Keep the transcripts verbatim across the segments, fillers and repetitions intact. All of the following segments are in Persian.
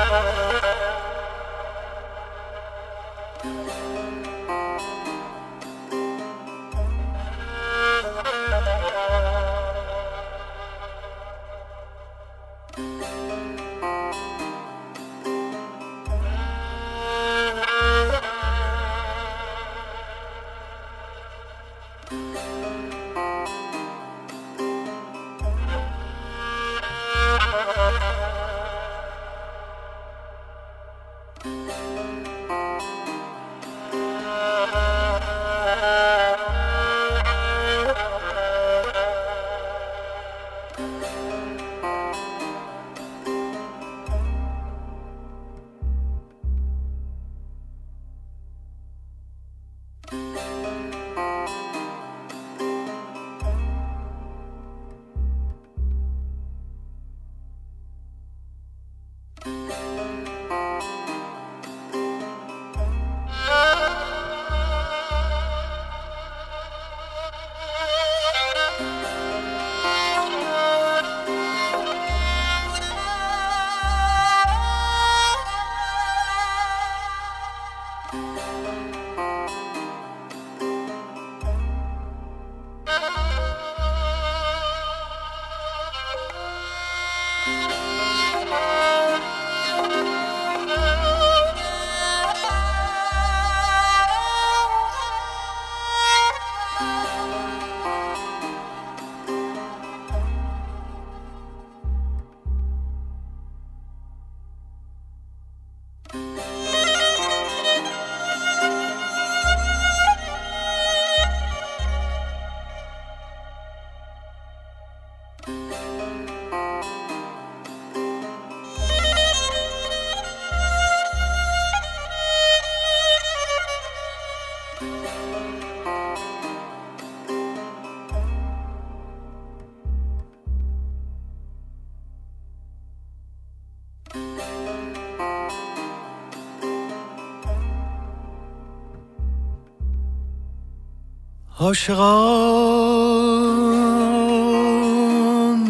عاشقان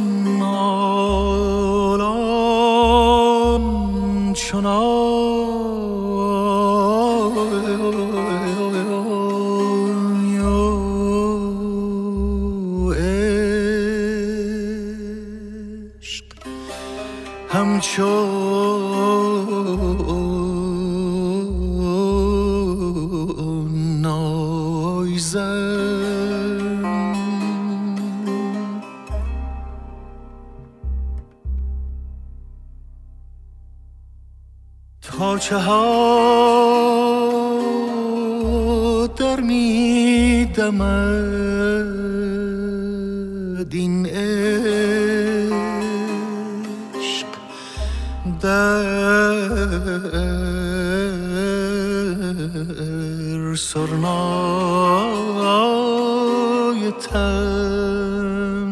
نالان چنان عشق همچون نایزد تا چه ها در می دمد این عشق در سرنای تن.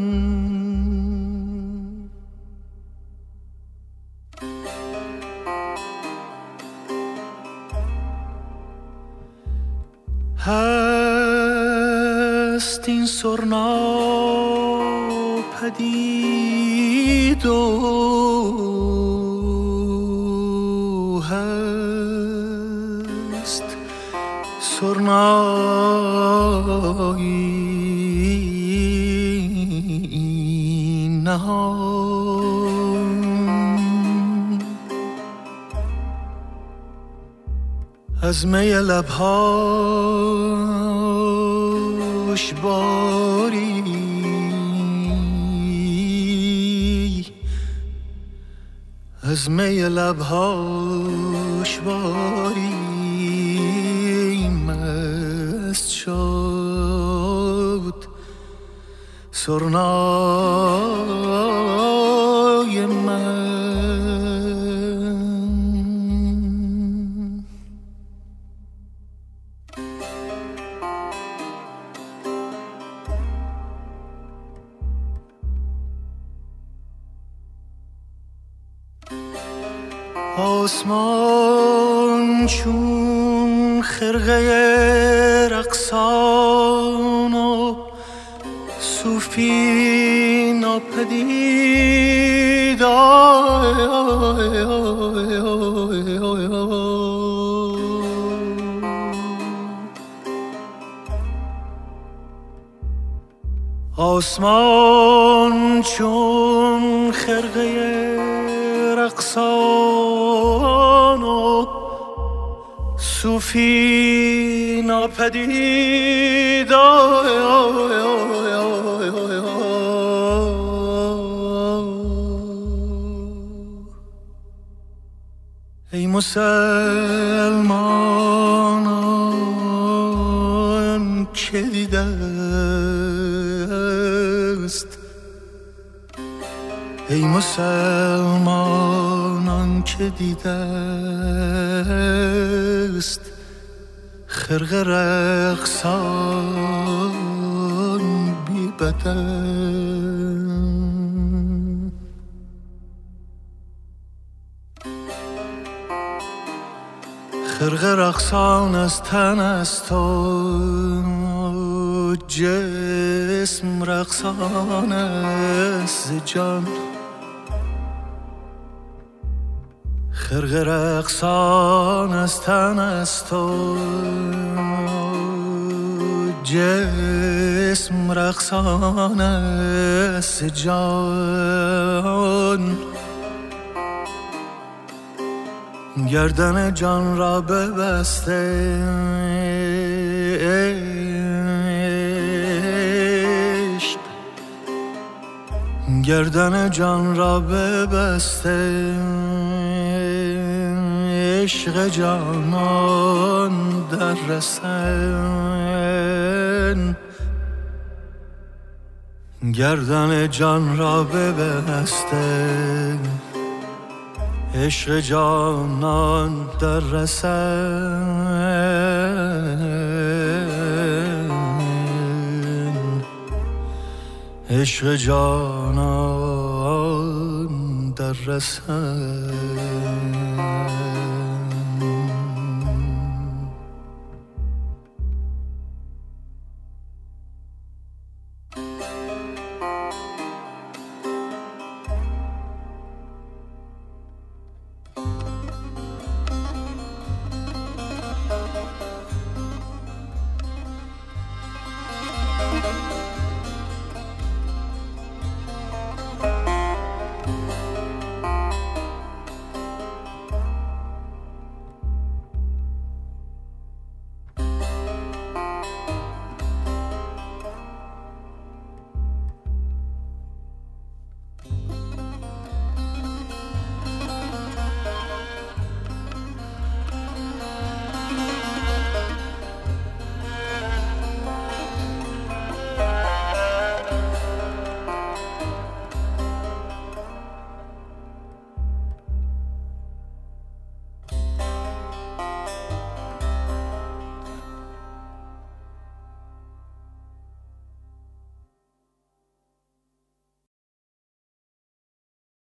هست این سرنا پدید و هست سرنایی نهان. از می لبهاش باری از می لبهاش باری مست شد سرنای من. آسمان چون خرقه رقصان و صوفی ناپدید آسمان چون خرقه رقصان و صوفی ناپدید ای مسلمانان که دیده است، ای مسلمانان که دیده است خرقه رقصان بی بدن. خرقه رقصان از تن است و جسم رقصان است ز جان. خرقه رقصان از تن است و جسم رقصان است ز جان. گردن جان را ببسته عشق، گردن جان را ببسته عشق جانان در رسن. گردن جان را ببسته عشق جانان در رسن. عشق جانان در رسن.